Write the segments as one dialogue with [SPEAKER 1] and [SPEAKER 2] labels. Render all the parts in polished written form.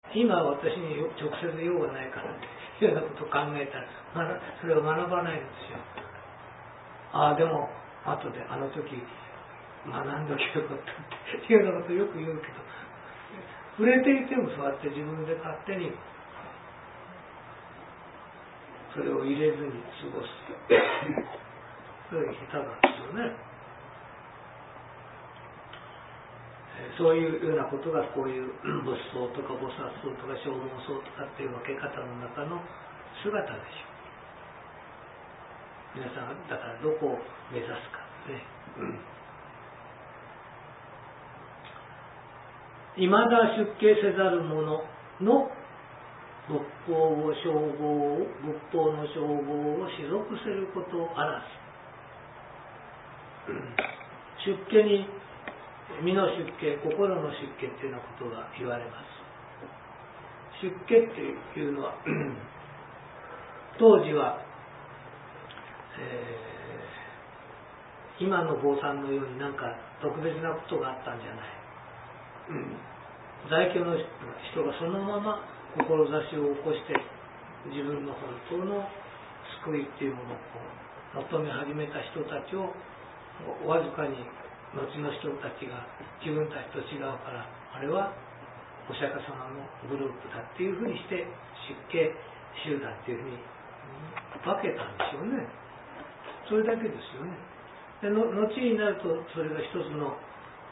[SPEAKER 1] 今私に直接用がないからっていうようなことを考えたら、それを学ばないんですよ。でも後であの時学んどきゃよかったっていうようなことをよく言うけど、触れていてもそうやって自分で勝手にそれを入れずに過ごすそれが下手なんですよね。そういうようなことがこういう仏相とか菩薩相とか正門相とかっていう分け方の中の姿でしょう。皆さんだからどこを目指すかね。いまだ出家せざる者の仏法の称号を士属せることあらず。出家に身の出家、心の出家っていうようなことが言われます。出家っていうのは当時は、今の坊さんのようになんか特別なことがあったんじゃない。在家の人がそのまま志を起こして自分の本当の救いっていうものを求め始めた人たちをわずかに後の人たちが自分たちと違うから、あれはお釈迦様のグループだっていうふうにして出家集団っていうふうに分けたんでしょうね。それだけですよね。で後になるとそれが一つの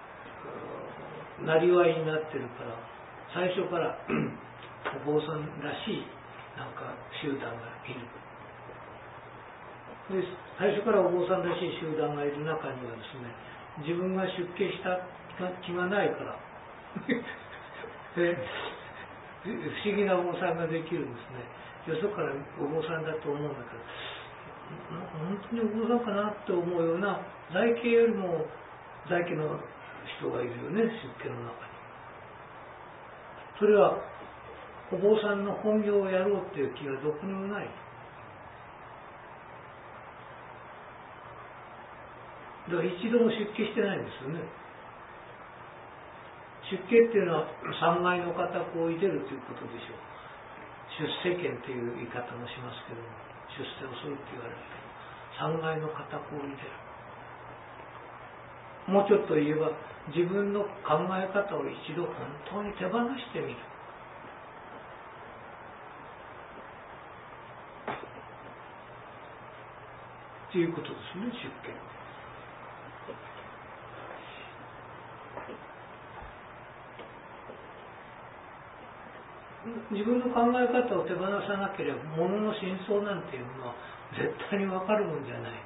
[SPEAKER 1] なりわいになってるから、最初からお坊さんらしいなんか集団がいる。で最初からお坊さんらしい集団がいる中にはですね、自分が出家した気がないから不思議なお坊さんができるんですね。よそからお坊さんだと思うんだけど、本当にお坊さんかなって思うような在家よりも在家の人がいるよね、出家の中に。それはお坊さんの本業をやろうっていう気がどこにもない。だから一度も出家してないんですよね。出家っていうのは三階の片方を入れるということでしょう。出世権という言い方もしますけども、出世をするって言われるけど、三階の片方を入れる。もうちょっと言えば、自分の考え方を一度本当に手放してみる。ということですね、出家。自分の考え方を手放さなければ、ものの真相なんていうのは絶対に分かるもんじゃない。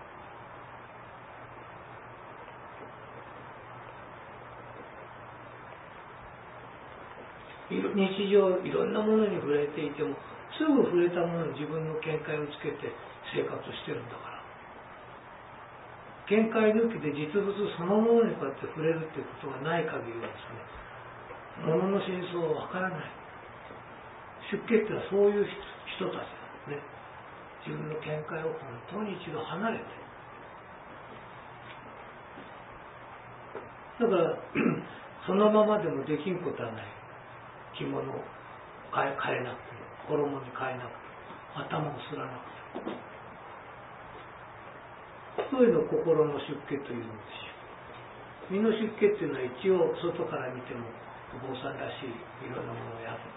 [SPEAKER 1] 日常いろんなものに触れていても、すぐ触れたものに自分の見解をつけて生活してるんだから、見解抜きで実物そのものにこうやって触れるっていうことがない限りはですね、ものの真相は分からない。出家ってのはそういう人たちなんですね。自分の見解を本当に一度離れて、だからそのままでもできんことはない。着物を変えなくても、衣に変えなくても、頭をすらなくても、そういうのを心の出家というんですよ。身の出家っていうのは一応外から見てもお坊さんらしいいろんなものをやる。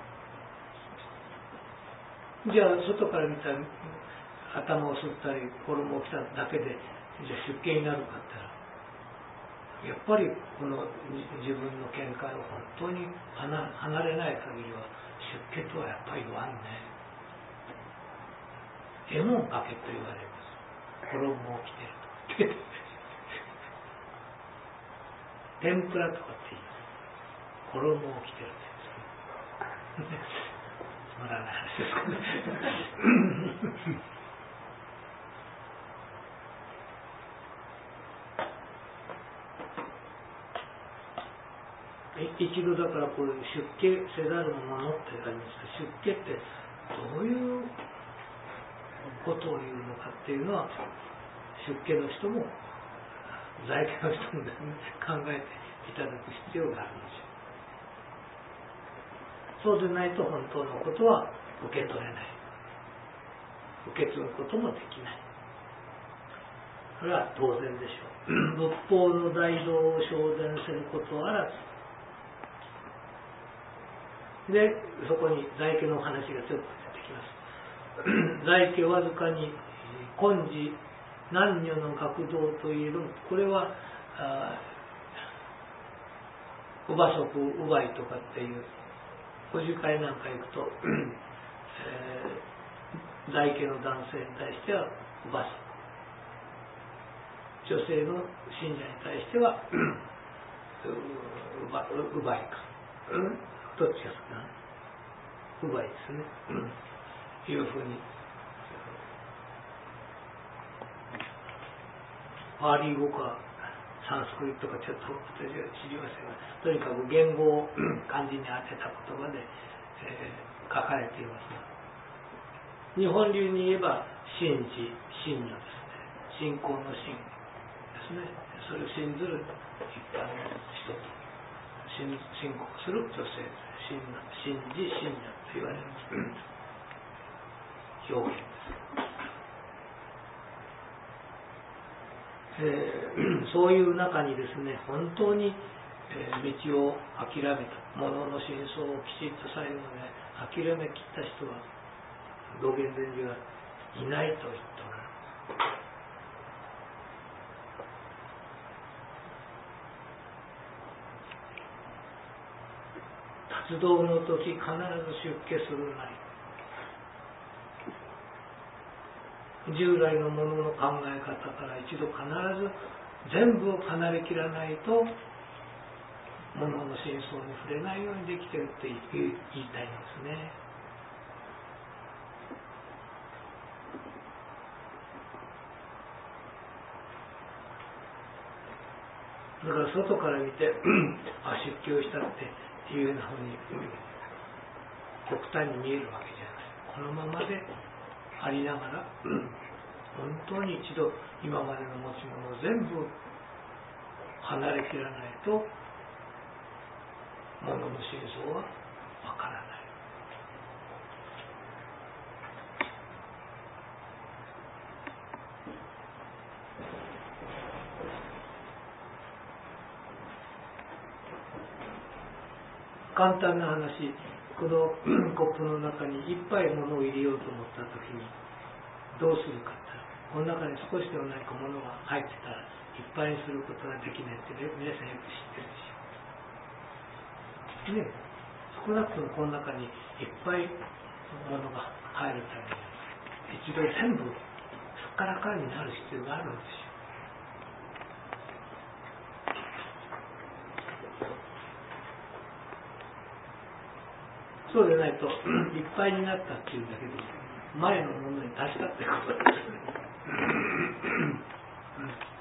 [SPEAKER 1] じゃあ外から見たら頭をすったり衣を着ただけでじゃあ出家になるかって言ったら、やっぱりこの自分の見解を本当に離れない限りは出家とはやっぱり言わんね。絵もんかけと言われます。衣を着てると天ぷらとかって言う。衣を着てるって言うんですね。つまらない話ですかね。一度だからこれ出家せざる者ってありますけど、出家ってどういうことを言うのかっていうのは出家の人も在家の人もですね、考えていただく必要があるんですよ。 そうでないと本当のことは受け取れない、受け継ぐこともできない。それは当然でしょう。仏法の大道を昇伝することあらずで、そこに在家の話がちょっと出てきます。在家わずかに今時男女の学道といえる、これは乳母足乳母とかっていうお受会なんか行くと、在家の男性に対しては乳母足、女性の信者に対しては乳母か、どっちが好きなの？乳母ですね、いうふうにパーリー語かサンスクリットかちょっと私は知りませんが、とにかく言語を漢字に当てた言葉で、書かれていますが、日本流に言えば信知信如ですね、信仰の信ですね。それを信ずる一般の人と信仰する女性、信知信如と言われる表現です。そういう中にですね、本当に道を諦めた、物の真相をきちっと最後まで諦めきった人は道元禅師はいないと言っておられる。活動の時必ず出家するなり、従来のものの考え方から一度必ず全部を離れきらないとものの真相に触れないようにできているって言いたいんですね。だから外から見て出家をしたっていうようなふうに極端に見えるわけじゃない。このままでありながら本当に一度今までの持ち物を全部離れきらないと物の真相はわからない。簡単な話、このコップの中にいっぱい物を入れようと思ったときにどうするかって、この中に少しでも何か物が入ってたらいっぱいにすることができないって皆さんよく知ってるでしょ。ね、少なくともこの中にいっぱい物が入るために一度全部すっからかんになる必要があるんですよ。そうでないといっぱいになったっていうだけで前のものに足したってことですね。